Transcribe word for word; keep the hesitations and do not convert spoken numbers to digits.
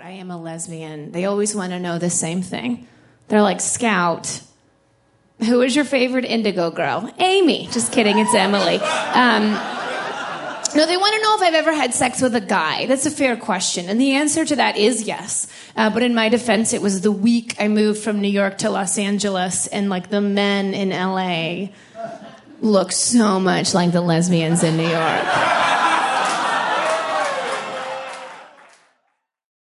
I am a lesbian, they always want to know the same thing. They're like, Scout, who is your favorite Indigo girl? Amy. Just kidding, it's Emily. Um, no, they want to know if I've ever had sex with a guy. That's a fair question. And the answer to that is yes. Uh, but in my defense, it was the week I moved from New York to Los Angeles, and like the men in L A look so much like the lesbians in New York.